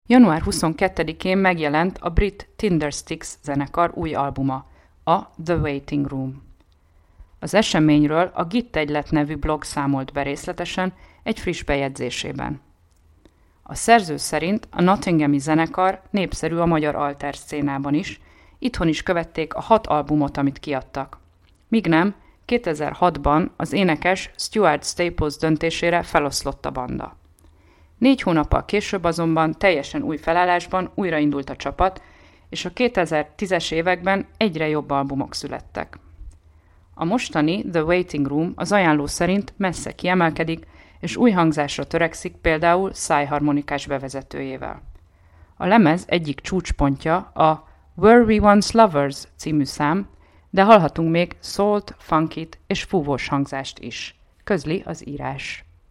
Január 22-én megjelent a brit Tindersticks zenekar új albuma, a The Waiting Room. Az eseményről a Git-Egylet nevű blog számolt be részletesen egy friss bejegyzésében. A szerző szerint a nottinghami zenekar népszerű a magyar alter szcénában is, itthon is követték a 6 albumot, amit kiadtak. Míg nem, 2006-ban az énekes Stuart Staples döntésére feloszlott a banda. 4 hónappal később azonban teljesen új felállásban újraindult a csapat, és a 2010-es években egyre jobb albumok születtek. A mostani The Waiting Room az ajánló szerint messze kiemelkedik, és új hangzásra törekszik például szájharmonikás bevezetőjével. A lemez egyik csúcspontja a Were We Once Lovers című szám, de hallhatunk még szólt, funkit és fúvós hangzást is, közli az írás.